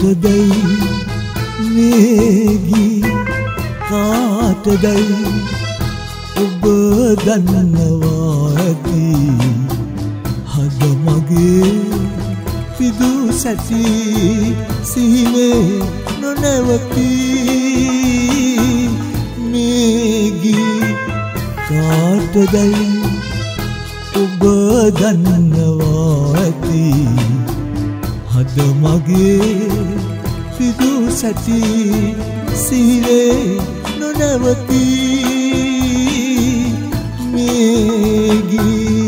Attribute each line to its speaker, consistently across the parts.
Speaker 1: කාටදයි මේගී කාටදයි ඔබ දන්නවා ඇති හද මගේ පිදු සැටි සිහිනේ නොනැවති මේගී කාටදයි ඔබ දන්නවා ඇති හද මගේ පිදු සැටි සිහිනේ නොනැවති මේගී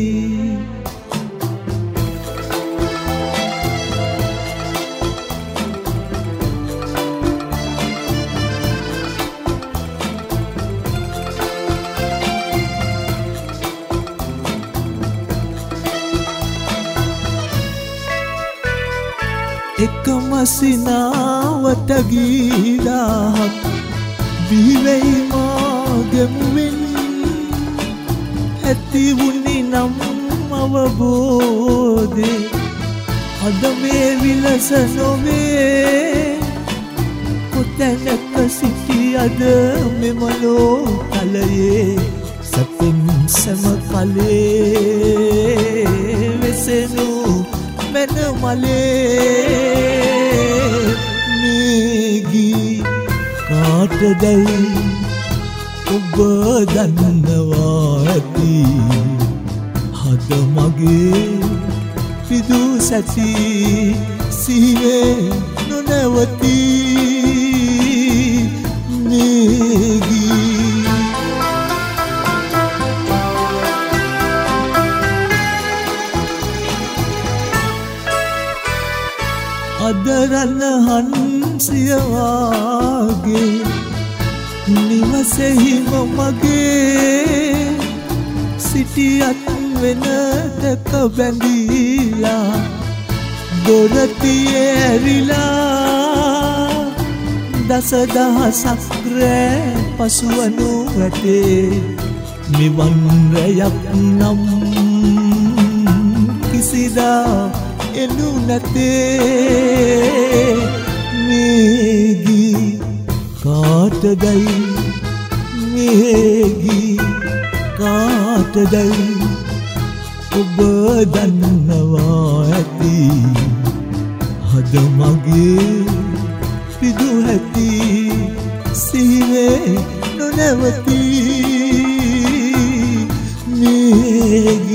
Speaker 1: එකම සිනාවට ගීදාහක් බිහිවෙයි මාගෙමුවෙන් ඇති වුණි නම් අවබෝධේ අද මේ විලස නොවේ කොතැනක සිටියද මෙම ලෝකලයේ සැපෙන් සැම කලේ වෙසෙනු මෙන මලේ මේගී කාටදයි ඔබ දන්නවා ඇති හද මගේ පිදු සැටි සිහිනේ නොනැවති මේගී අදරන හන්සියවාගේ නිවසෙහිම මගේ සිටියත් වෙනතක බැඳීලා දොරතියේ ඇරිලා දසදහසක් රෑ පසුවනු ඇතේ නිවන් රැයක් නම් කිසිදා එනු නැතේ මේගී කාටදයි මේගී කාටදයි ඔබ දන්නවා ඇති හද මගේ පිදු ඇති සිහිනේ නොනැවති මේගී